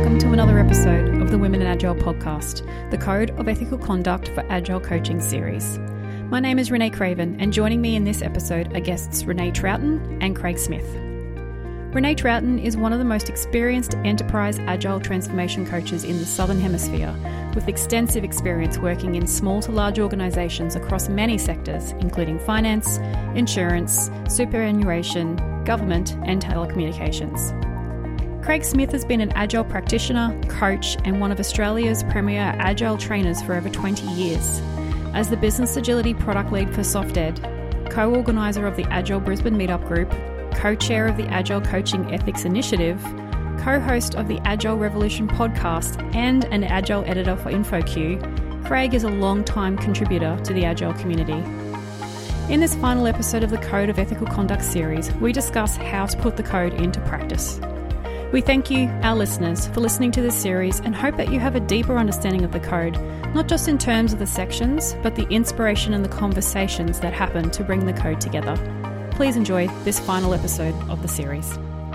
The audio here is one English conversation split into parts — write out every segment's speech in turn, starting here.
welcome to another episode of the Women in Agile podcast, the Code of Ethical Conduct for Agile Coaching series. My name is Renee Craven, and joining me in this episode are guests Renee Troughton and Craig Smith. Renee Troughton is one of the most experienced enterprise agile transformation coaches in the Southern Hemisphere, with extensive experience working in small to large organisations across many sectors, including finance, insurance, superannuation, government, and telecommunications. Craig Smith has been an Agile practitioner, coach, and one of Australia's premier Agile trainers for over 20 years. As the Business Agility Product Lead for SoftEd, co-organiser of the Agile Brisbane Meetup Group, co-chair of the Agile Coaching Ethics Initiative, co-host of the Agile Revolution podcast, and an Agile editor for InfoQ, Craig is a long-time contributor to the Agile community. In this final episode of the Code of Ethical Conduct series, we discuss how to put the code into practice. We thank you, our listeners, for listening to this series and hope that you have a deeper understanding of the code, not just in terms of the sections, but the inspiration and the conversations that happen to bring the code together. Please enjoy this final episode of the series.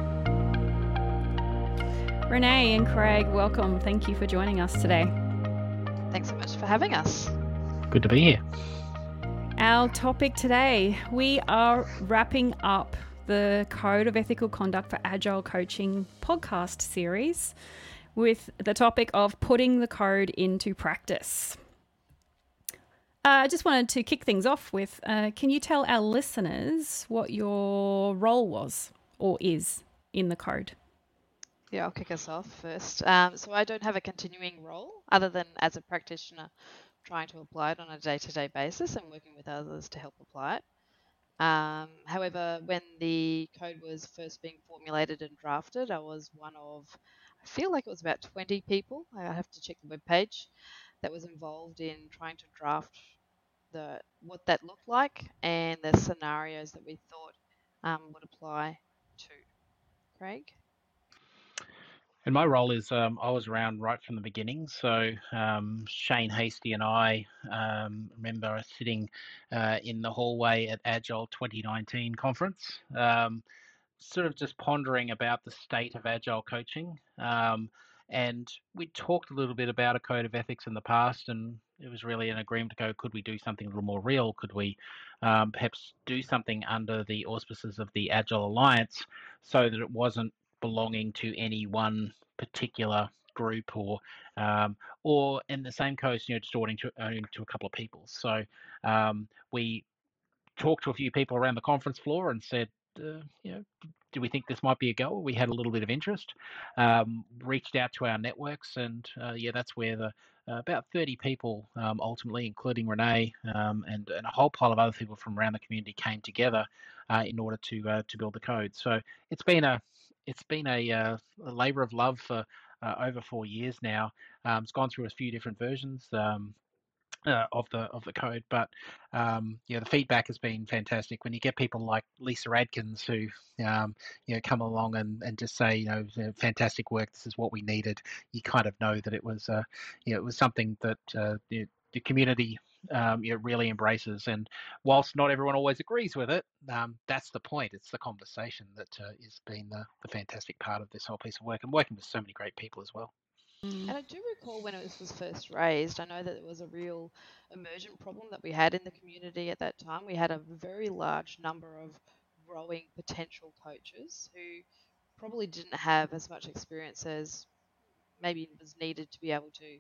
Renee and Craig, welcome. Thank you for joining us today. Thanks so much for having us. Good to be here. Our topic today, we are wrapping up the Code of Ethical Conduct for Agile Coaching podcast series with the topic of putting the code into practice. I just wanted to kick things off with, can you tell our listeners what your role was or is in the code? Yeah, I'll kick us off first. So I don't have a continuing role other than as a practitioner trying to apply it on a day-to-day basis and working with others to help apply it. However, when the code was first being formulated and drafted, I was one of, I feel like it was about 20 people, I have to check the webpage, that was involved in trying to draft what that looked like and the scenarios that we thought would apply to. Craig? And my role is I was around right from the beginning. So Shane Hasty and I remember sitting in the hallway at Agile 2019 conference, sort of just pondering about the state of Agile coaching. And we talked a little bit about a code of ethics in the past, and it was really an agreement to go, could we do something a little more real? Could we perhaps do something under the auspices of the Agile Alliance so that it wasn't belonging to any one particular group or in the same case, just only to a couple of people. So we talked to a few people around the conference floor and said, do we think this might be a go? We had a little bit of interest, reached out to our networks, and that's where the about 30 people ultimately, including Renee and a whole pile of other people from around the community came together in order to build the code. So it's been a labour of love for over 4 years now. It's gone through a few different versions of the code, but the feedback has been fantastic. When you get people like Lisa Adkins who come along and just say, fantastic work, this is what we needed, you kind of know that it was something that the community really embraces. And whilst not everyone always agrees with it, that's the point. It's the conversation that has been the fantastic part of this whole piece of work, and working with so many great people as well. And I do recall when it was first raised, I know that it was a real emergent problem that we had in the community at that time. We had a very large number of growing potential coaches who probably didn't have as much experience as maybe was needed to be able to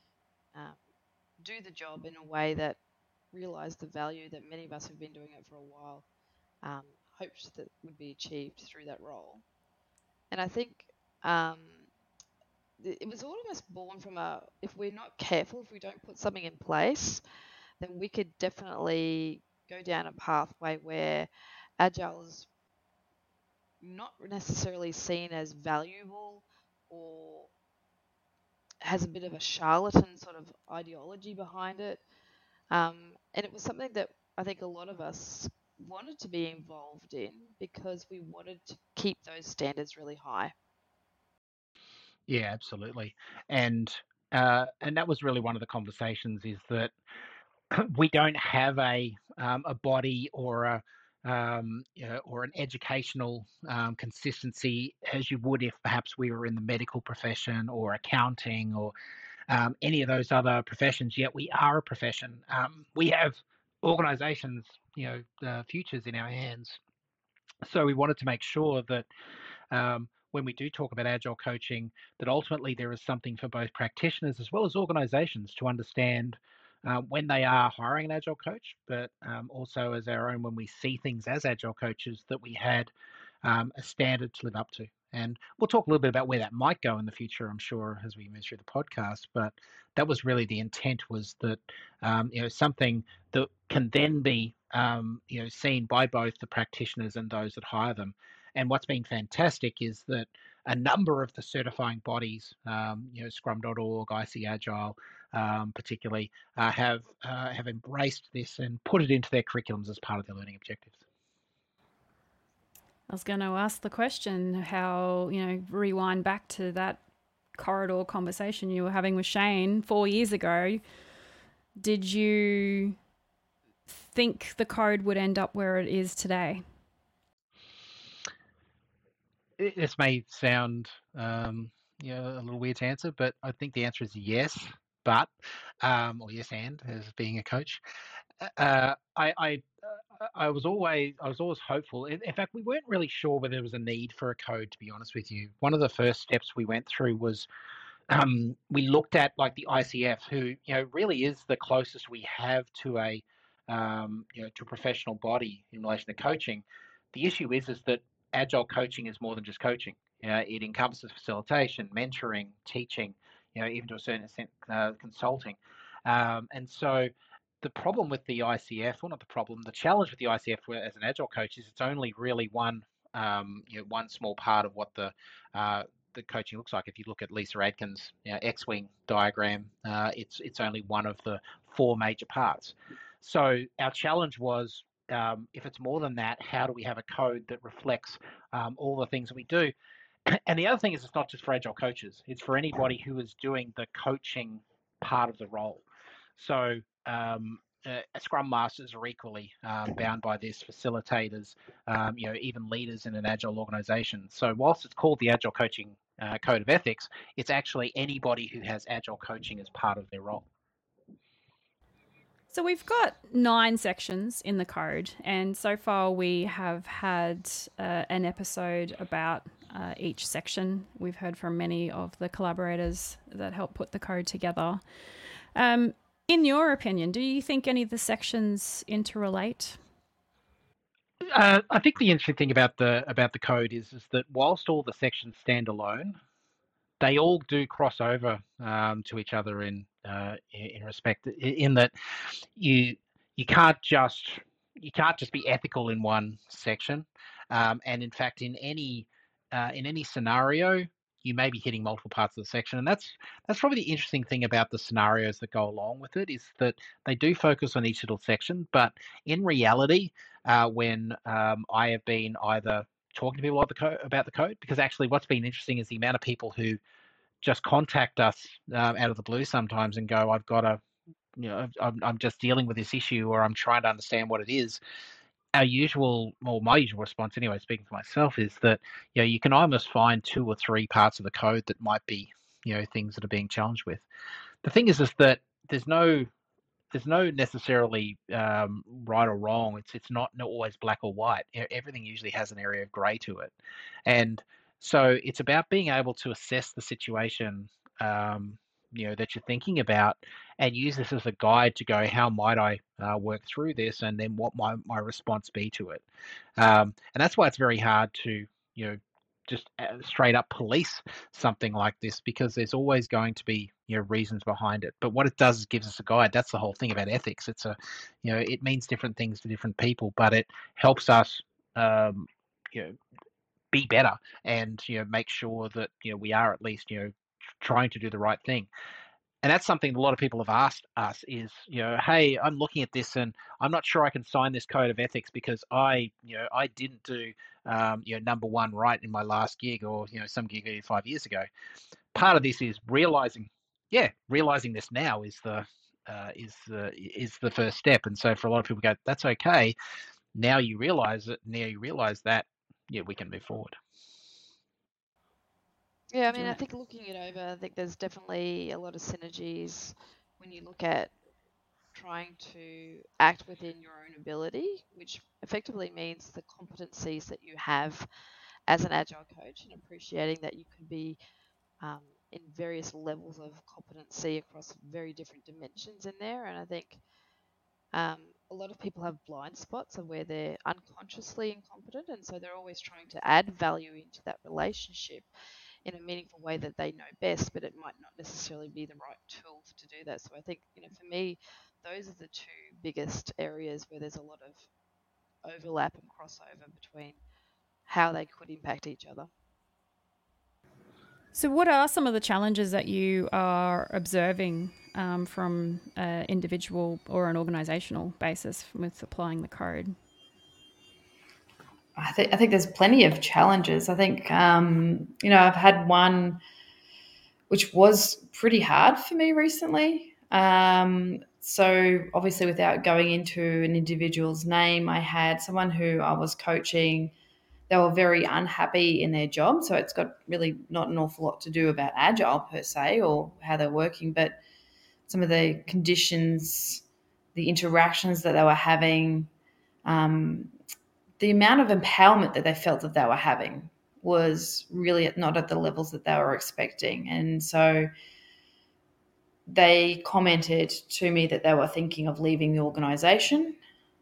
do the job in a way that realised the value that many of us who've been doing it for a while hoped that would be achieved through that role. And I think it was almost born from if we're not careful, if we don't put something in place, then we could definitely go down a pathway where Agile is not necessarily seen as valuable or has a bit of a charlatan sort of ideology behind it. And it was something that I think a lot of us wanted to be involved in because we wanted to keep those standards really high. Yeah, absolutely. And that was really one of the conversations, is that we don't have a body or or an educational consistency as you would if perhaps we were in the medical profession or accounting or any of those other professions. Yet we are a profession. We have organisations, futures in our hands. So we wanted to make sure that when we do talk about agile coaching, that ultimately there is something for both practitioners as well as organizations to understand when they are hiring an agile coach, but also as our own when we see things as agile coaches, that we had a standard to live up to. And we'll talk a little bit about where that might go in the future, I'm sure, as we move through the podcast. But that was really the intent, was that something that can then be seen by both the practitioners and those that hire them. And what's been fantastic is that a number of the certifying bodies, Scrum.org, IC Agile, particularly, have embraced this and put it into their curriculums as part of their learning objectives. I was going to ask the question, how, rewind back to that corridor conversation you were having with Shane 4 years ago. Did you think the code would end up where it is today? This may sound a little weird to answer, but I think the answer is yes, but or yes, and as being a coach, I was always hopeful. In fact, we weren't really sure whether there was a need for a code, to be honest with you. One of the first steps we went through was we looked at like the ICF, who really is the closest we have to a to a professional body in relation to coaching. The issue is that agile coaching is more than just coaching. It encompasses facilitation, mentoring, teaching, even to a certain extent, consulting. And so the problem with the ICF, or not the problem, the challenge with the ICF as an agile coach is it's only really one small part of what the coaching looks like. If you look at Lisa Adkins' X-Wing diagram, it's only one of the four major parts. So our challenge was, if it's more than that, how do we have a code that reflects all the things that we do? And the other thing is, it's not just for agile coaches, it's for anybody who is doing the coaching part of the role. So Scrum Masters are equally bound by this, facilitators, even leaders in an agile organization. So whilst it's called the Agile Coaching Code of Ethics, it's actually anybody who has agile coaching as part of their role. So we've got 9 sections in the code, and so far we have had an episode about each section. We've heard from many of the collaborators that help put the code together. In your opinion, do you think any of the sections interrelate? I think the interesting thing about the code is that whilst all the sections stand alone, they all do cross over to each other in respect, in that you can't just be ethical in one section, and in fact in any scenario you may be hitting multiple parts of the section. And that's probably the interesting thing about the scenarios that go along with it, is that they do focus on each little section, but in reality, when I have been either talking to people about the code, because actually what's been interesting is the amount of people who just contact us out of the blue sometimes and go, I've got I'm just dealing with this issue, or I'm trying to understand what it is. My usual response anyway, speaking for myself, is that you can almost find 2 or 3 parts of the code that might be things that are being challenged with. The thing is that there's no necessarily right or wrong. It's not always black or white. Everything usually has an area of grey to it, and so it's about being able to assess the situation that you're thinking about, and use this as a guide to go, how might I work through this, and then what might my response be to it. And that's why it's very hard to just straight up police something like this, because there's always going to be reasons behind it. But what it does is gives us a guide. That's the whole thing about ethics. It's it means different things to different people, but it helps us be better and make sure that we are at least trying to do the right thing. And that's something a lot of people have asked us is, hey, I'm looking at this and I'm not sure I can sign this code of ethics because I didn't do number 1 right in my last gig, or some gig 5 years ago. Part of this is realizing this now is the first step. And so for a lot of people, go, that's okay. now you realize it. Now you realize that, yeah, we can move forward. Yeah, I mean, I think looking it over, I think there's definitely a lot of synergies when you look at trying to act within your own ability, which effectively means the competencies that you have as an agile coach, and appreciating that you can be in various levels of competency across very different dimensions in there. And I think a lot of people have blind spots of where they're unconsciously incompetent, and so they're always trying to add value into that relationship in a meaningful way that they know best, but it might not necessarily be the right tools to do that. So I think, for me, those are the two biggest areas where there's a lot of overlap and crossover between how they could impact each other. So, what are some of the challenges that you are observing from an individual or an organisational basis with applying the code? I think there's plenty of challenges. I think I've had one which was pretty hard for me recently. So obviously, without going into an individual's name, I had someone who I was coaching. They were very unhappy in their job. So it's got really not an awful lot to do about Agile per se or how they're working, but some of the conditions, the interactions that they were having, the amount of empowerment that they felt that they were having was really not at the levels that they were expecting. And so they commented to me that they were thinking of leaving the organization.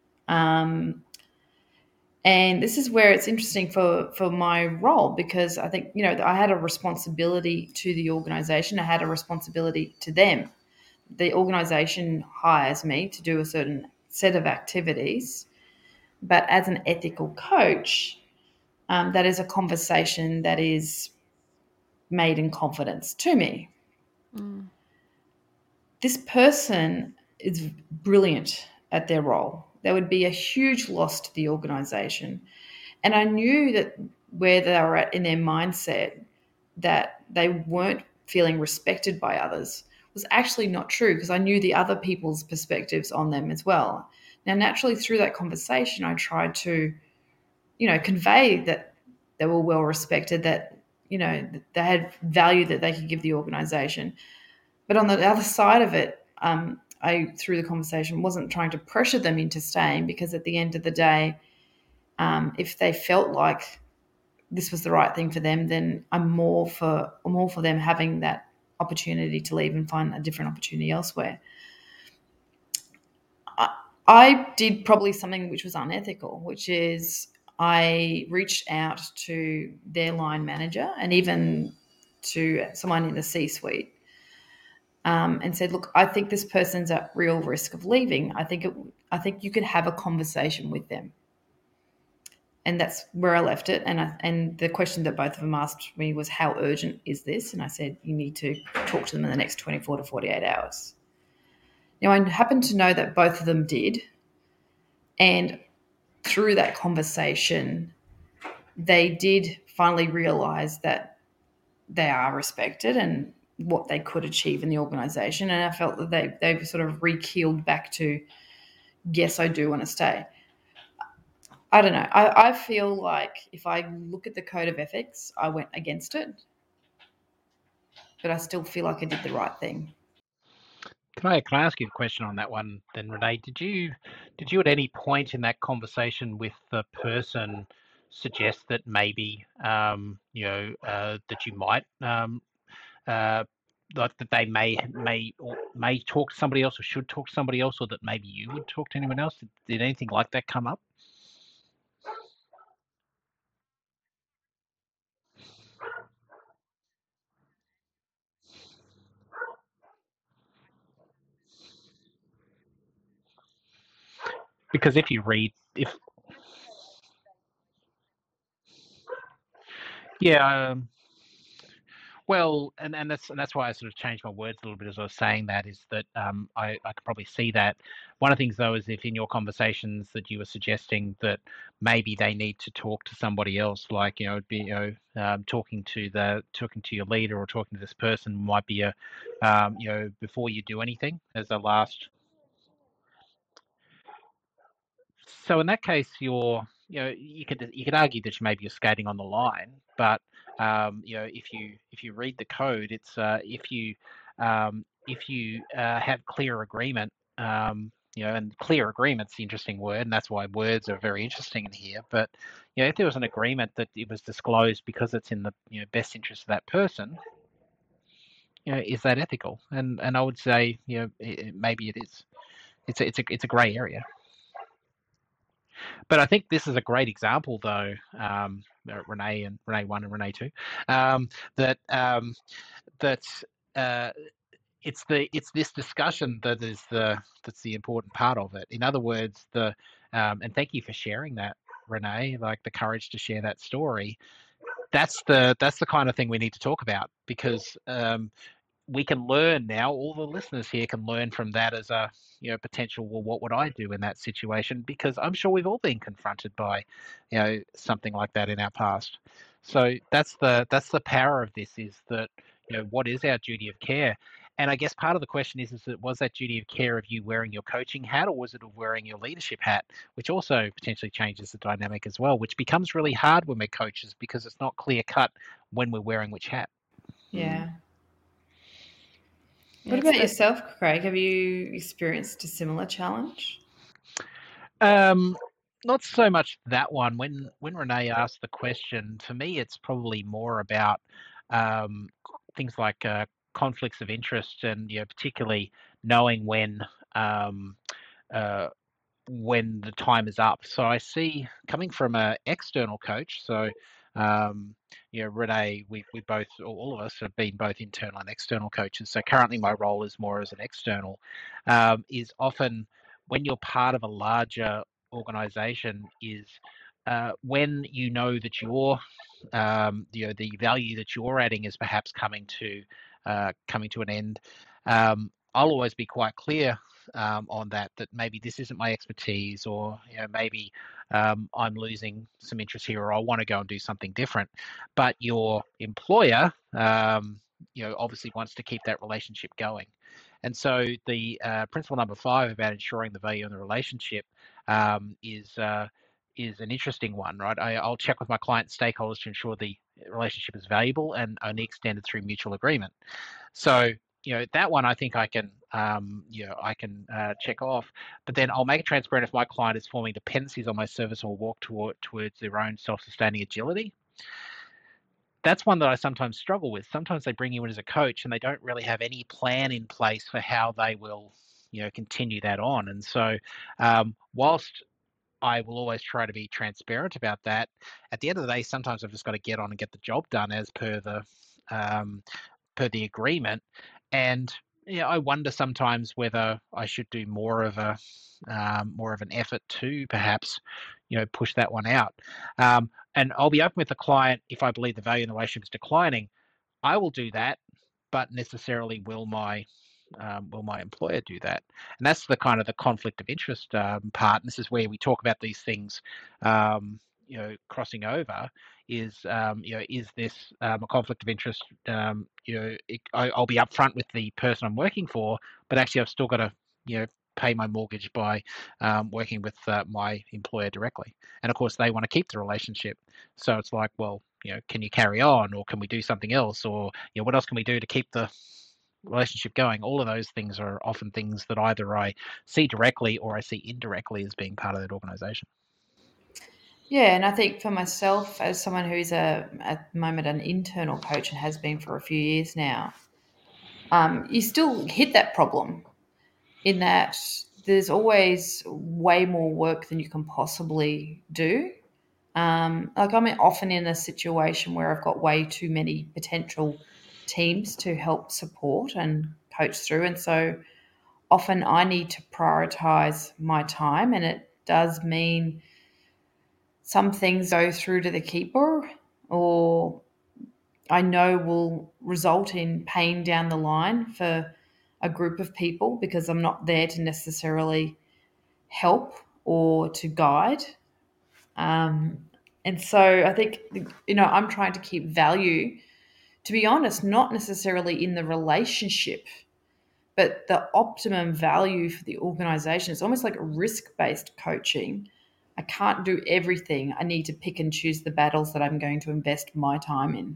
And this is where it's interesting for my role, because I think, I had a responsibility to the organization. I had a responsibility to them. The organization hires me to do a certain set of activities, but as an ethical coach, that is a conversation that is made in confidence to me. Mm. This person is brilliant at their role. They would be a huge loss to the organization. And I knew that where they were at in their mindset, that they weren't feeling respected by others, was actually not true, because I knew the other people's perspectives on them as well. Now, naturally, through that conversation, I tried to, convey that they were well respected, that, they had value that they could give the organization. But on the other side of it, I, through the conversation, wasn't trying to pressure them into staying, because at the end of the day, if they felt like this was the right thing for them, then I'm more for them having that opportunity to leave and find a different opportunity elsewhere. I did probably something which was unethical, which is I reached out to their line manager and even to someone in the C-suite, and said, "Look, I think this person's at real risk of leaving. I think you could have a conversation with them." And that's where I left it. And the question that both of them asked me was, "How urgent is this?" And I said, "You need to talk to them in the next 24 to 48 hours." Now, I happen to know that both of them did. And through that conversation, they did finally realize that they are respected and what they could achieve in the organization. And I felt that they've sort of re-keeled back to, yes, I do want to stay. I don't know. I feel like if I look at the code of ethics, I went against it, but I still feel like I did the right thing. Can I ask you a question on that one then, Renee? Did you at any point in that conversation with the person suggest that maybe that you might like that they may talk to somebody else or should talk to somebody else, or that maybe you would talk to anyone else? Did anything like that come up? Because if you read, well, and that's why I sort of changed my words a little bit as I was saying that, is that I could probably see that. One of the things, though, is if in your conversations that you were suggesting that maybe they need to talk to somebody else, like talking to your leader or talking to this person might be before you do anything as a last. So in that case, you could argue that maybe you're skating on the line, but if you read the code, it's if you have clear agreement, and clear agreement's the interesting word, and that's why words are very interesting in here. But if there was an agreement that it was disclosed because it's in the best interest of that person, is that ethical? And I would say maybe it is. It's a grey area. But I think this is a great example, though, Renee 1 and Renee 2, that it's this discussion that's the important part of it. In other words, and thank you for sharing that, Renee, like the courage to share that story. That's the kind of thing we need to talk about, because we can learn now. All the listeners here can learn from that as a potential. Well, what would I do in that situation? Because I'm sure we've all been confronted by something like that in our past. So that's the power of this, is that what is our duty of care? And I guess part of the question is that was that duty of care of you wearing your coaching hat, or was it of wearing your leadership hat, which also potentially changes the dynamic as well, which becomes really hard when we're coaches because it's not clear cut when we're wearing which hat. Yeah. What about yourself, Craig? Have you experienced a similar challenge? Not so much that one. When Renee asked the question, for me, it's probably more about things like conflicts of interest, and particularly knowing when the time is up. So I see, coming from an external coach, so Renee, we both, all of us have been both internal and external coaches. So currently my role is more as an external, is often when you're part of a larger organization, is when you know that your the value that you're adding is perhaps coming to an end. I'll always be quite clear on that maybe this isn't my expertise, or maybe I'm losing some interest here, or I want to go and do something different. But your employer obviously wants to keep that relationship going. And so the principle number 5 about ensuring the value in the relationship is an interesting one, right? I'll check with my client stakeholders to ensure the relationship is valuable and only extended through mutual agreement. So that one I think I can check off. But then I'll make it transparent if my client is forming dependencies on my service or walk towards their own self-sustaining agility. That's one that I sometimes struggle with. Sometimes they bring you in as a coach and they don't really have any plan in place for how they will continue that on. And so whilst I will always try to be transparent about that, at the end of the day, sometimes I've just got to get on and get the job done as per the agreement. And I wonder sometimes whether I should do more of an effort to perhaps push that one out. And I'll be open with the client. If I believe the value in the relationship is declining, I will do that, but necessarily will my employer do that? And that's the kind of the conflict of interest part. And this is where we talk about these things crossing over. Is this a conflict of interest? I'll be upfront with the person I'm working for, but actually I've still got to pay my mortgage by working with my employer directly. And of course they want to keep the relationship. So it's like, well, can you carry on, or can we do something else, or what else can we do to keep the relationship going? All of those things are often things that either I see directly or I see indirectly as being part of that organization. Yeah, and I think for myself, as someone who's at the moment an internal coach and has been for a few years now, you still hit that problem in that there's always way more work than you can possibly do. I'm often in a situation where I've got way too many potential teams to help support and coach through. And so often I need to prioritize my time, and it does mean some things go through to the keeper, or I know will result in pain down the line for a group of people because I'm not there to necessarily help or to guide. And so I think, I'm trying to keep value, to be honest, not necessarily in the relationship, but the optimum value for the organization. It's almost like a risk-based coaching. I can't do everything. I need to pick and choose the battles that I'm going to invest my time in.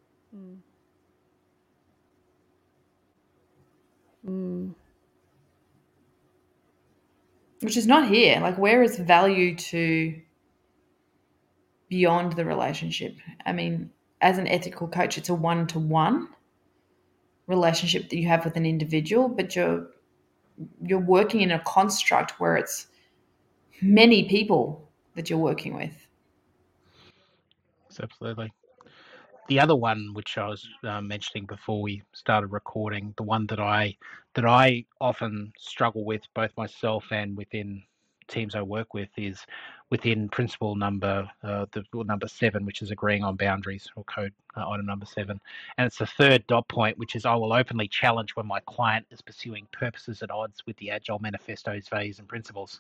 Which is not here. Like, where is value to beyond the relationship? I mean, as an ethical coach, it's a one-to-one relationship that you have with an individual, but you're working in a construct where it's many people that you're working with. Absolutely. The other one, which I was mentioning before we started recording, the one that I often struggle with, both myself and within teams I work with, is within principle number number 7, which is agreeing on boundaries, or code item number 7. And it's the third dot point, which is I will openly challenge when my client is pursuing purposes at odds with the Agile Manifesto's values and principles.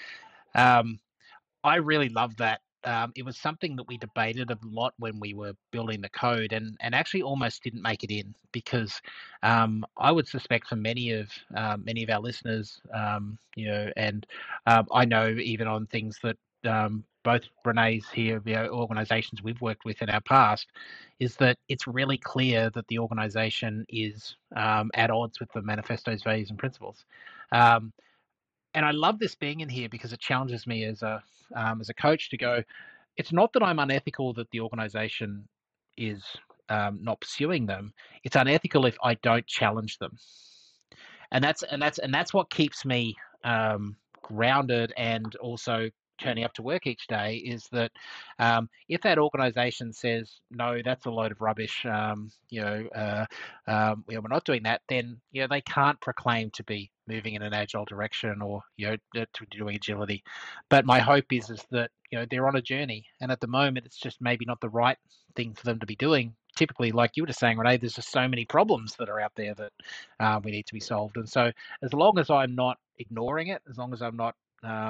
I really love that. It was something that we debated a lot when we were building the code, and actually almost didn't make it in because I would suspect for many of our listeners, and I know even on things that both Renee's here, organisations we've worked with in our past, is that it's really clear that the organisation is at odds with the manifesto's values and principles. And I love this being in here because it challenges me as a coach to go, it's not that I'm unethical that the organization is not pursuing them. It's unethical if I don't challenge them. And that's what keeps me grounded and also turning up to work each day, is that if that organization says, no, that's a load of rubbish, we're not doing that, then they can't proclaim to be moving in an agile direction or to doing agility. But my hope is that they're on a journey, and at the moment it's just maybe not the right thing for them to be doing. Typically, like you were just saying, Renee, there's just so many problems that are out there that we need to be solved. And so as long as I'm not ignoring it, as long as I'm not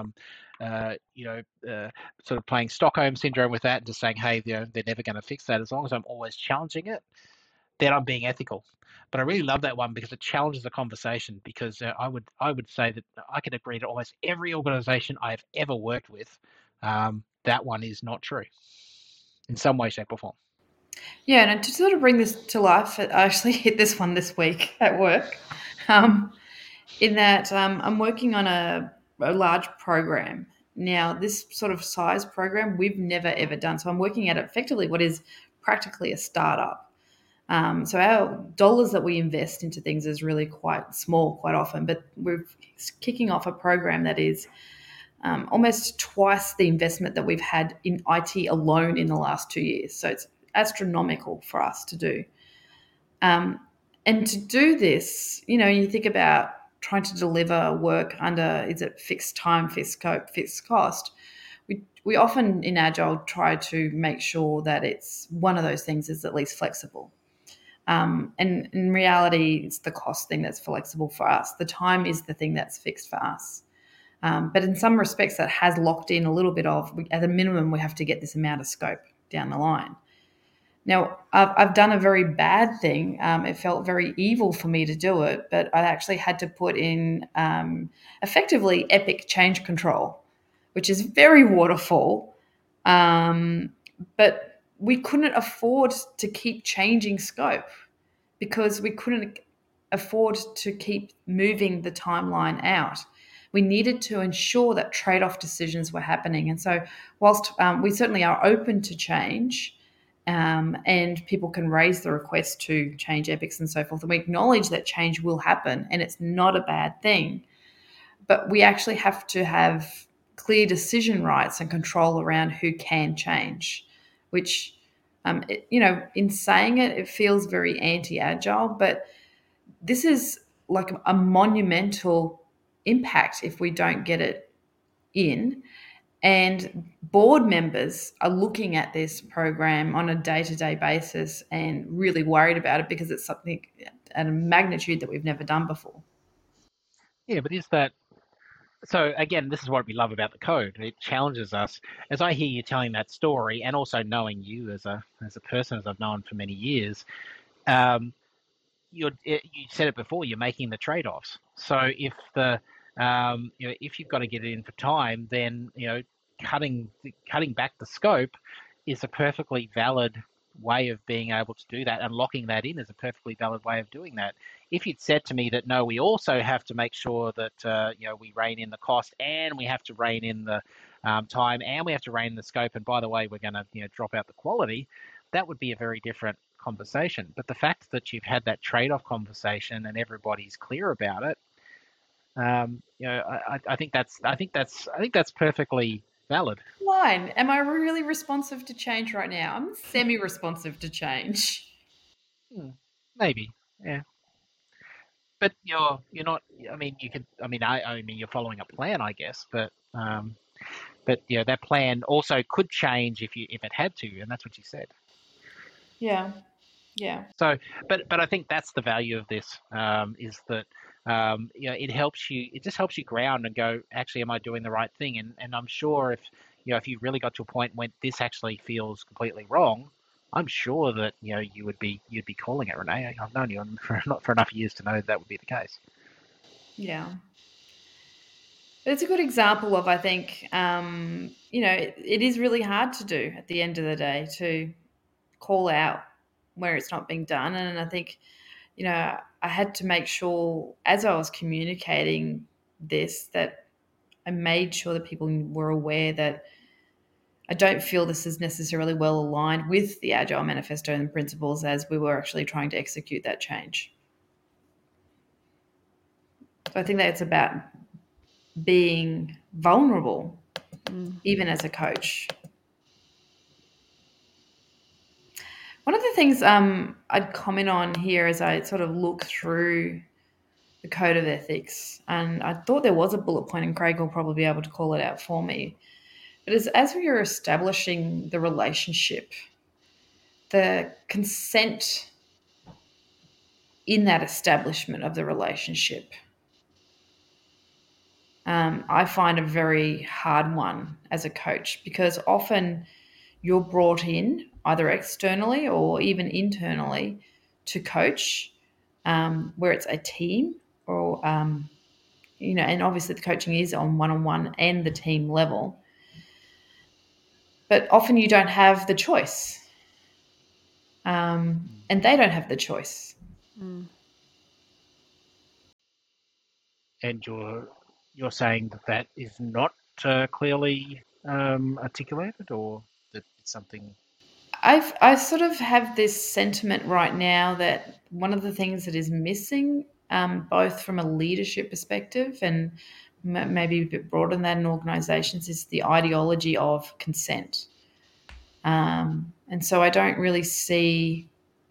sort of playing Stockholm syndrome with that and just saying, hey, they're never going to fix that, as long as I'm always challenging it, then I'm being ethical. But I really love that one because it challenges the conversation, because I would say that I could agree to almost every organization I've ever worked with, that one is not true in some way, shape or form. Yeah, and to sort of bring this to life, I actually hit this one this week at work, in that I'm working on a large program. Now, this sort of size program we've never, ever done. So I'm working at effectively what is practically a startup. So our dollars that we invest into things is really quite small quite often, but we're kicking off a program that is almost twice the investment that we've had in IT alone in the last 2 years. So it's astronomical for us to do. And to do this, you think about trying to deliver work under, is it fixed time, fixed scope, fixed cost? We often in Agile try to make sure that it's one of those things is at least flexible. And in reality, it's the cost thing that's flexible for us. The time is the thing that's fixed for us. But in some respects, that has locked in a little bit of, at a minimum, we have to get this amount of scope down the line. Now, I've done a very bad thing. It felt very evil for me to do it, but I actually had to put in effectively epic change control, which is very waterfall. But we couldn't afford to keep changing scope because we couldn't afford to keep moving the timeline out. We needed to ensure that trade-off decisions were happening. And so whilst we certainly are open to change, and people can raise the request to change epics and so forth, and we acknowledge that change will happen and it's not a bad thing, but we actually have to have clear decision rights and control around who can change, which, in saying it, it feels very anti-agile, but this is like a monumental impact if we don't get it in. And board members are looking at this program on a day-to-day basis and really worried about it because it's something at a magnitude that we've never done before. Yeah, but is that so? Again, this is what we love about the code. It challenges us. As I hear you telling that story, and also knowing you as a person, as I've known for many years, you said it before. You're making the trade-offs. So if if you've got to get it in for time, then cutting back the scope is a perfectly valid way of being able to do that, and locking that in is a perfectly valid way of doing that. If you'd said to me that no, we also have to make sure that we rein in the cost, and we have to rein in the time, and we have to rein in the scope, and by the way, we're going to drop out the quality, that would be a very different conversation. But the fact that you've had that trade-off conversation and everybody's clear about it, I think that's perfectly valid. Line, am I really responsive to change right now? I'm semi-responsive to change. Maybe, yeah. But you're not. I mean, you could. I mean, you're following a plan, I guess. But that plan also could change if it had to, and that's what you said. Yeah. So, but I think that's the value of this, is that it helps you. It just helps you ground and go, actually, am I doing the right thing? And I'm sure if you really got to a point when this actually feels completely wrong, I'm sure that you'd be calling it, Renee. I've known you for enough years to know that would be the case. Yeah. It's a good example of, I think, it is really hard to do at the end of the day, to call out where it's not being done. And I think, I had to make sure as I was communicating this, that I made sure that people were aware that I don't feel this is necessarily well aligned with the Agile Manifesto and the principles as we were actually trying to execute that change. So I think that it's about being vulnerable, even as a coach. One of the things I'd comment on here as I sort of look through the code of ethics, and I thought there was a bullet point, and Craig will probably be able to call it out for me, but as we are establishing the relationship, the consent in that establishment of the relationship, I find a very hard one as a coach, because often you're brought in either externally or even internally to coach, where it's a team or, and obviously the coaching is on one-on-one and the team level. But often you don't have the choice, and they don't have the choice. And you're saying that is not clearly articulated, or that it's something. I sort of have this sentiment right now that one of the things that is missing, both from a leadership perspective and maybe a bit broader than that in organisations, is the ideology of consent. And so I don't really see.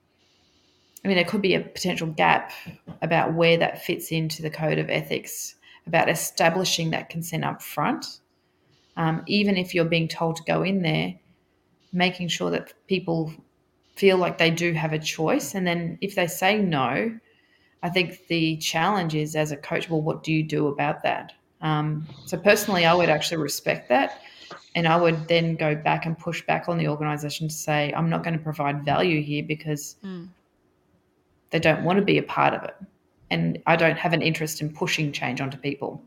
I mean, there could be a potential gap about where that fits into the code of ethics, about establishing that consent up front. Even if you're being told to go in there, making sure that people feel like they do have a choice. And then if they say no, I think the challenge is, as a coach, well, what do you do about that? So personally, I would actually respect that. And I would then go back and push back on the organisation to say, I'm not going to provide value here because they don't want to be a part of it. And I don't have an interest in pushing change onto people.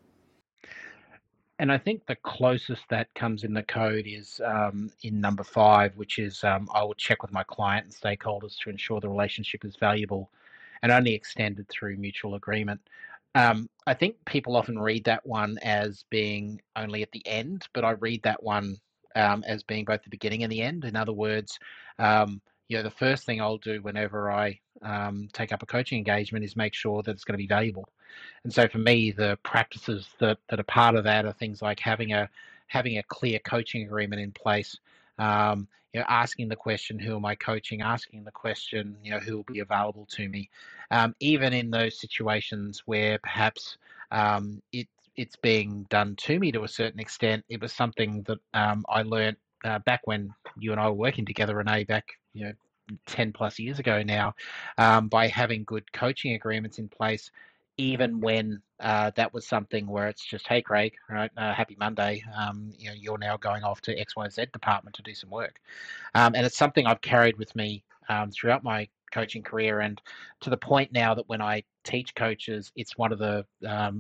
And I think the closest that comes in the code is in number 5, which is I will check with my client and stakeholders to ensure the relationship is valuable and only extended through mutual agreement. I think people often read that one as being only at the end, but I read that one as being both the beginning and the end. In other words, the first thing I'll do whenever I take up a coaching engagement is make sure that it's going to be valuable. And so for me, the practices that are part of that are things like having a clear coaching agreement in place, asking the question, who am I coaching? Asking the question, who will be available to me? Even in those situations where perhaps it's being done to me to a certain extent, it was something that I learned back when you and I were working together, Renee, back 10 plus years ago now, by having good coaching agreements in place, even when that was something where it's just, hey, Craig, right, happy Monday, you're now going off to XYZ department to do some work. And it's something I've carried with me throughout my coaching career, and to the point now that when I teach coaches, it's one of the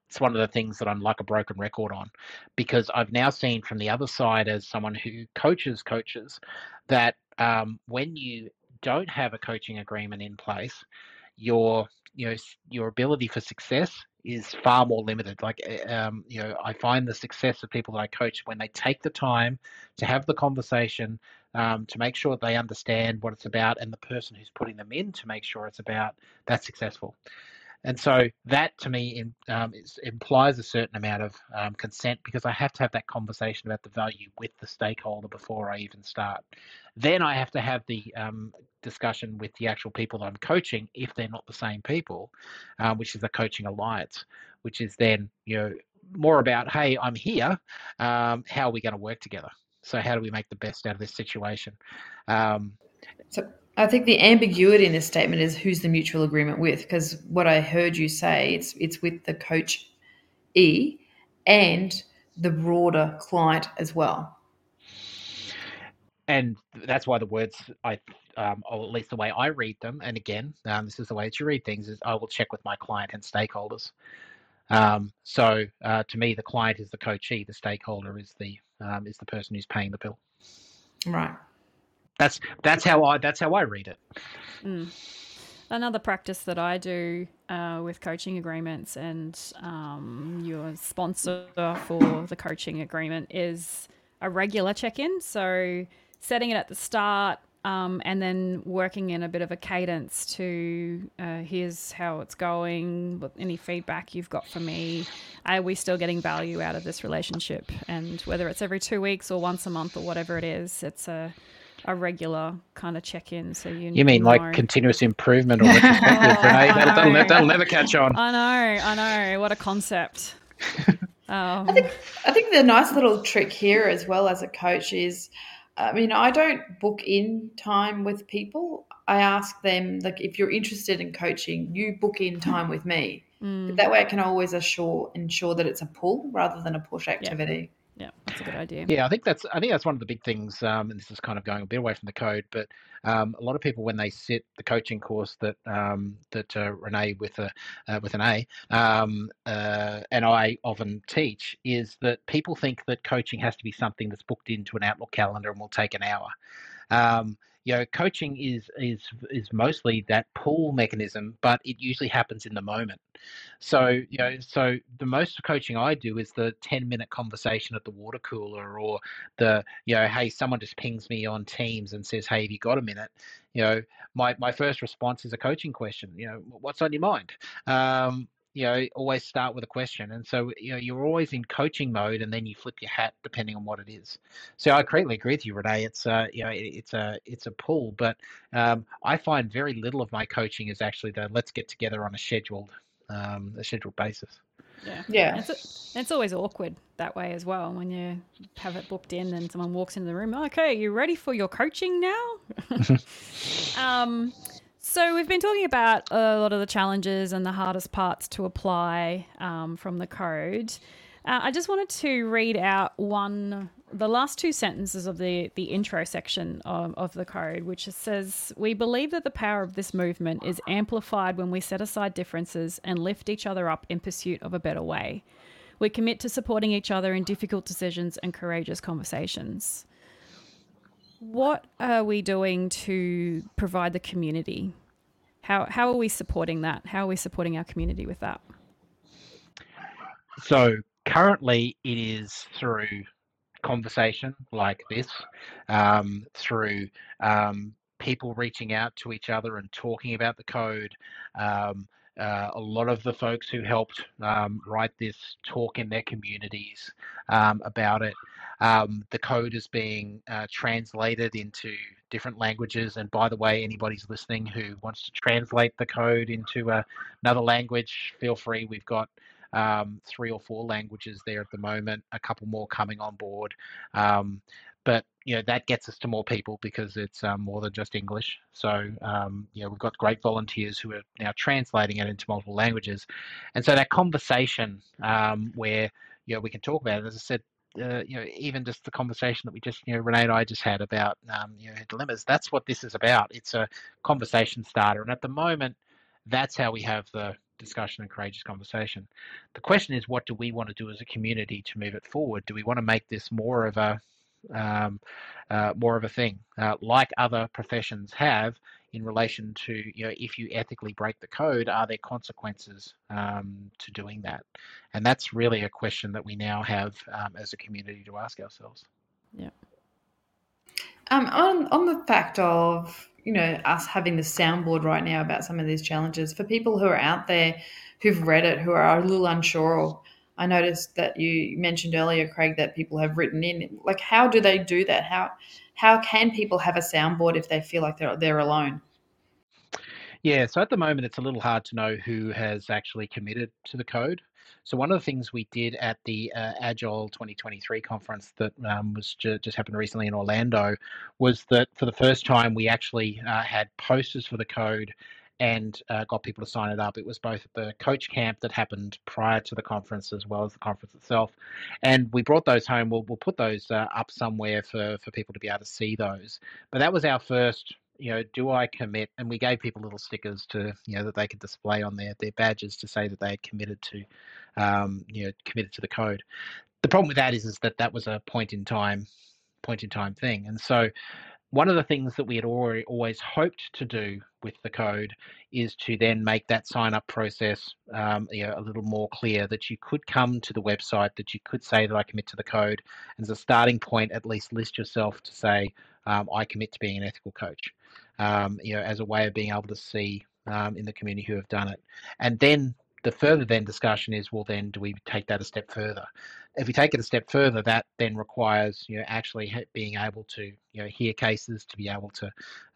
it's one of the things that I'm like a broken record on, because I've now seen from the other side as someone who coaches that when you don't have a coaching agreement in place, your your ability for success is far more limited. Like I find the success of people that I coach when they take the time to have the conversation, to make sure they understand what it's about, and the person who's putting them in to make sure it's about, that's successful. And so that to me implies a certain amount of consent, because I have to have that conversation about the value with the stakeholder before I even start. Then I have to have the discussion with the actual people that I'm coaching, if they're not the same people, which is the coaching alliance, which is then more about, hey, I'm here. How are we going to work together? So how do we make the best out of this situation? So I think the ambiguity in this statement is who's the mutual agreement with, because what I heard you say, it's with the coach and the broader client as well. And that's why the words or at least the way I read them, and again, this is the way that you read things, is I will check with my client and stakeholders. So to me, the client is the coachee, the stakeholder is the person who's paying the bill. Right. That's how I read it. Another practice that I do with coaching agreements, and your sponsor for the coaching agreement, is a regular check-in. So setting it at the start, and then working in a bit of a cadence to here's how it's going, any feedback you've got for me, are we still getting value out of this relationship? And whether it's every 2 weeks or once a month or whatever it is, it's a regular kind of check-in. So you mean know. Like continuous improvement or retrospective, Renee? That'll never catch on. I know. What a concept. I think the nice little trick here as well as a coach is, I don't book in time with people. I ask them, like, if you're interested in coaching, you book in time with me. But that way I can always ensure that it's a pull rather than a push activity. Yeah, that's a good idea. Yeah, I think that's one of the big things, and this is kind of going a bit away from the code, but a lot of people, when they sit the coaching course that Renee with an A and I often teach, is that people think that coaching has to be something that's booked into an Outlook calendar and will take an hour. Coaching is mostly that pull mechanism, but it usually happens in the moment. So, so the most coaching I do is the 10-minute conversation at the water cooler, or the, hey, someone just pings me on Teams and says, hey, have you got a minute? My first response is a coaching question. What's on your mind? Always start with a question. And so, you're always in coaching mode, and then you flip your hat depending on what it is. So I completely agree with you, Renee. It's a pull, but I find very little of my coaching is actually the let's get together on a scheduled basis. Yeah. It's always awkward that way as well, when you have it booked in and someone walks into the room. Okay, you ready for your coaching now? So we've been talking about a lot of the challenges and the hardest parts to apply from the code. I just wanted to read out the last two sentences of the intro section of the code, which says, "We believe that the power of this movement is amplified when we set aside differences and lift each other up in pursuit of a better way. We commit to supporting each other in difficult decisions and courageous conversations." What are we doing to provide the community? How are we supporting that? How are we supporting our community with that? So currently it is through conversation like this, through people reaching out to each other and talking about the code. A lot of the folks who helped write this talk in their communities about it. The code is being translated into different languages. And by the way, anybody's listening who wants to translate the code into another language, feel free. We've got 3 or 4 languages there at the moment, a couple more coming on board. But that gets us to more people because it's more than just English. So we've got great volunteers who are now translating it into multiple languages, and so that conversation where we can talk about it. As I said, even just the conversation that we just Renee and I just had about her dilemmas. That's what this is about. It's a conversation starter, and at the moment, that's how we have the discussion and courageous conversation. The question is, what do we want to do as a community to move it forward? Do we want to make this more of a thing, like other professions have, in relation to, if you ethically break the code, are there consequences to doing that? And that's really a question that we now have as a community to ask ourselves. Yeah. On the fact of, us having the soundboard right now about some of these challenges, for people who are out there who've read it, who are a little unsure, I noticed that you mentioned earlier, Craig, that people have written in. Like, how do they do that? How can people have a soundboard if they feel like they're alone? Yeah, so at the moment, it's a little hard to know who has actually committed to the code. So one of the things we did at the Agile 2023 conference that was just happened recently in Orlando was that for the first time, we actually had posters for the code and got people to sign it up. It was both at the coach camp that happened prior to the conference as well as the conference itself. And we brought those home. We'll put those up somewhere for people to be able to see those. But that was our first, do I commit? And we gave people little stickers to, that they could display on their badges to say that they had committed to, committed to the code. The problem with that is that that was a point in time thing. And so one of the things that we had always hoped to do with the code is to then make that sign-up process a little more clear, that you could come to the website, that you could say that I commit to the code, and as a starting point, at least list yourself to say, I commit to being an ethical coach, as a way of being able to see in the community who have done it. And then the further discussion is, well, then do we take that a step further? If we take it a step further, that then requires, actually being able to, hear cases, to be able to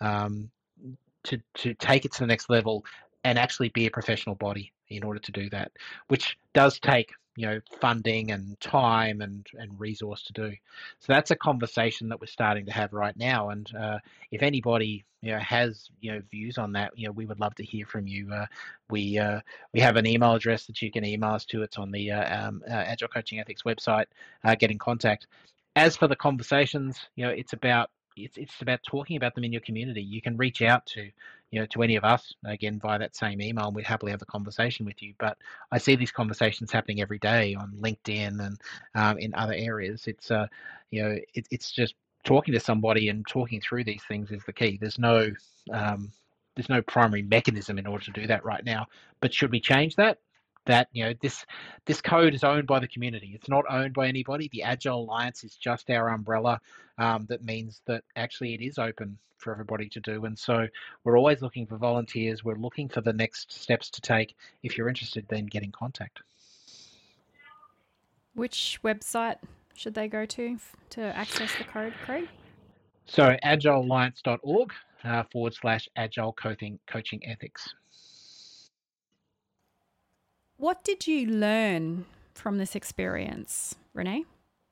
take it to the next level and actually be a professional body in order to do that, which does take, funding and time and resource to do. So that's a conversation that we're starting to have right now. And if anybody, has, views on that, we would love to hear from you. We have an email address that you can email us to. It's on the Agile Coaching Ethics website. Get in contact. As for the conversations, it's about talking about them in your community. You can reach out to, to any of us, again, via that same email, and we'd happily have a conversation with you. But I see these conversations happening every day on LinkedIn and in other areas. It's, it's just talking to somebody and talking through these things is the key. There's no primary mechanism in order to do that right now. But should we change that? This code is owned by the community. It's not owned by anybody. The Agile Alliance is just our umbrella. That means that actually it is open for everybody to do. And so we're always looking for volunteers. We're looking for the next steps to take. If you're interested, then get in contact. Which website should they go to access the code, Craig? So agilealliance.org /Agile Coaching Ethics. What did you learn from this experience, Renee?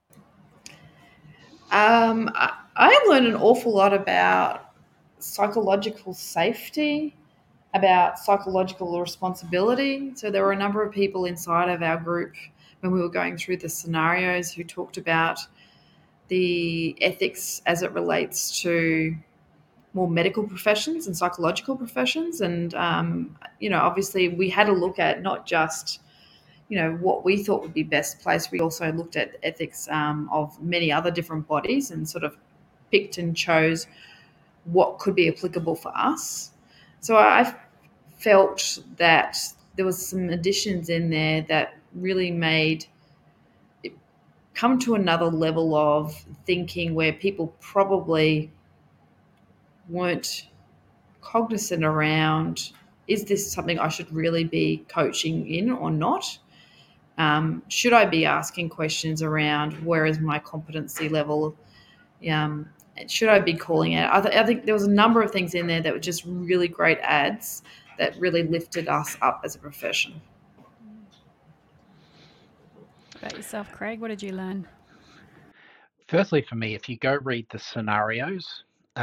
I learned an awful lot about psychological safety, about psychological responsibility. So there were a number of people inside of our group when we were going through the scenarios who talked about the ethics as it relates to more medical professions and psychological professions. And, obviously we had a look at not just, what we thought would be best placed. We also looked at ethics of many other different bodies and sort of picked and chose what could be applicable for us. So I felt that there was some additions in there that really made it come to another level of thinking where people probably weren't cognizant around, is this something I should really be coaching in or not? Should I be asking questions around where is my competency level? Should I be calling it? I think there was a number of things in there that were just really great ads that really lifted us up as a profession. About yourself, Craig, what did you learn? Firstly, for me, if you go read the scenarios,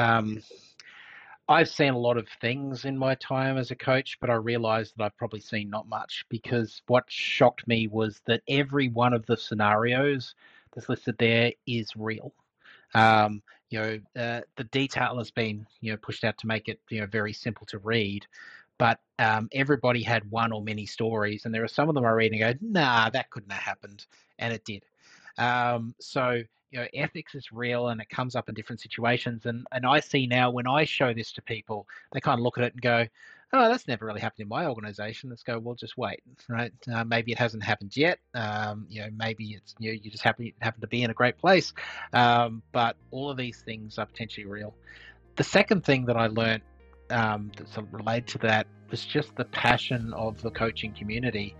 I've seen a lot of things in my time as a coach, but I realized that I've probably seen not much, because what shocked me was that every one of the scenarios that's listed there is real. The detail has been, pushed out to make it, very simple to read. but everybody had one or many stories, and there are some of them I read and go, nah, that couldn't have happened, and it did. So ethics is real, and it comes up in different situations. And I see now when I show this to people, they kind of look at it and go, oh, that's never really happened in my organization. Let's go, well, just wait, right? Maybe it hasn't happened yet. Maybe it's you just happen to be in a great place. But all of these things are potentially real. The second thing that I learned that sort of related to that was just the passion of the coaching community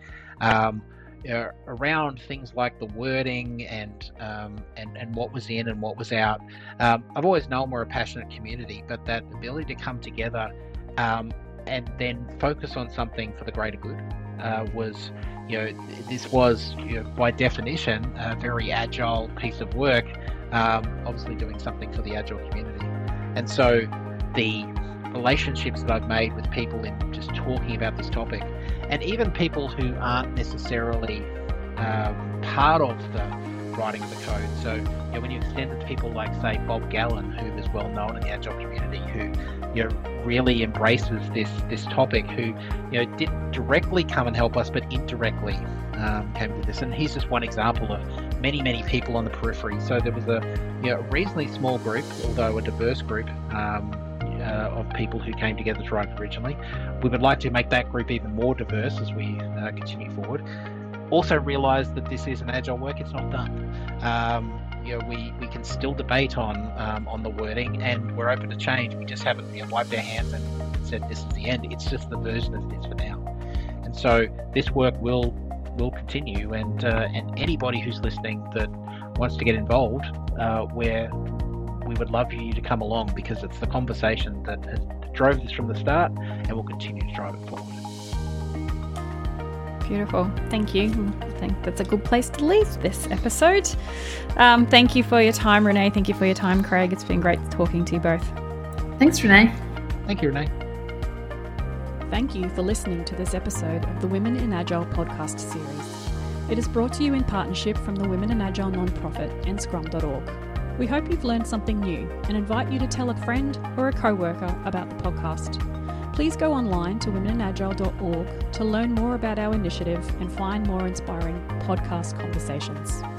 around things like the wording and what was in and what was out. I've always known we're a passionate community, but that ability to come together and then focus on something for the greater good was, this was by definition a very agile piece of work, obviously doing something for the agile community. And so the relationships that I've made with people in just talking about this topic, and even people who aren't necessarily part of the writing of the code. So when you extend it to people like, say, Bob Gallen, who is well known in the agile community, who really embraces this topic, who didn't directly come and help us, but indirectly came to this. And he's just one example of many people on the periphery. So there was a reasonably small group, although a diverse group, of people who came together to write originally. We would like to make that group even more diverse as we continue forward. Also realise that this is an agile work; it's not done. We can still debate on the wording, and we're open to change. We just haven't wiped our hands and said this is the end. It's just the version as it is for now. And so this work will continue, and anybody who's listening that wants to get involved, we would love you to come along, because it's the conversation that drove this from the start and will continue to drive it forward. Beautiful. Thank you. I think that's a good place to leave this episode. Thank you for your time, Renee. Thank you for your time, Craig. It's been great talking to you both. Thanks, Renee. Thank you, Renee. Thank you for listening to this episode of the Women in Agile podcast series. It is brought to you in partnership from the Women in Agile nonprofit and Scrum.org. We hope you've learned something new and invite you to tell a friend or a co-worker about the podcast. Please go online to womeninagile.org to learn more about our initiative and find more inspiring podcast conversations.